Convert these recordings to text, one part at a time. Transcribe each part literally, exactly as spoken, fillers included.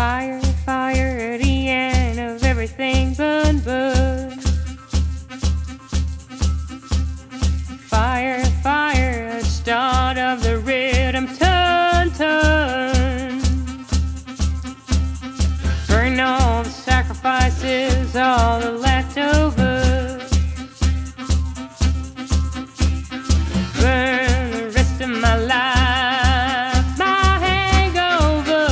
Fire, fire at the end of everything but but. Fire, fire at the start of the rhythm. Turn, turn. Burn all the sacrifices, all the leftovers. Burn the rest of my life, my hangover.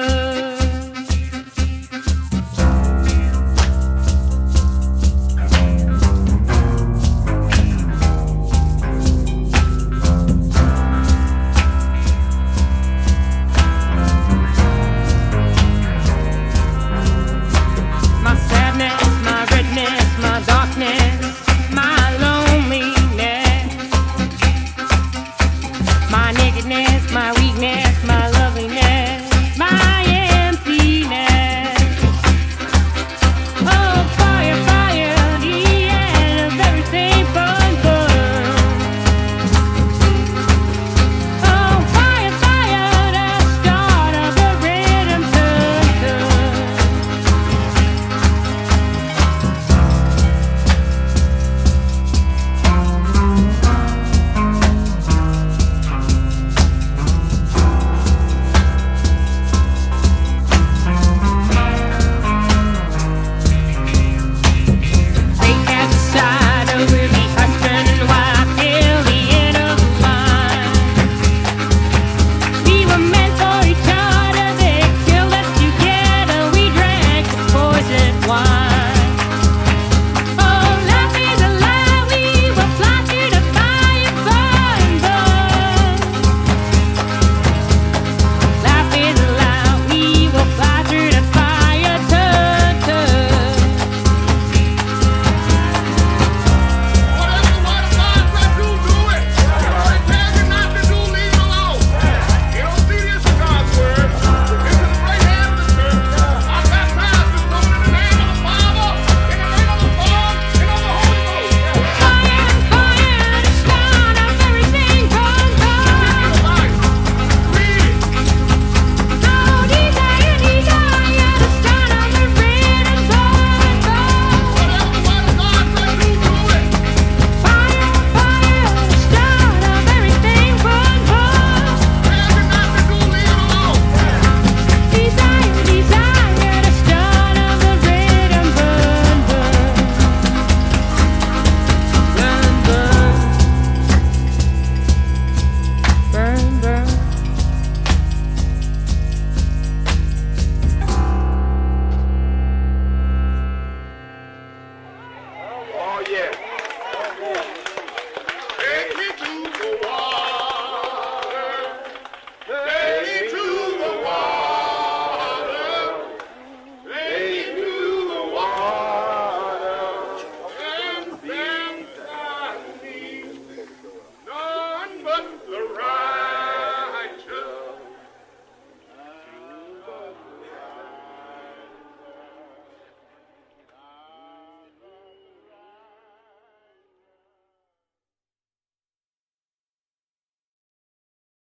My sadness, my redness, my darkness, my loneliness, my nakedness, my weakness.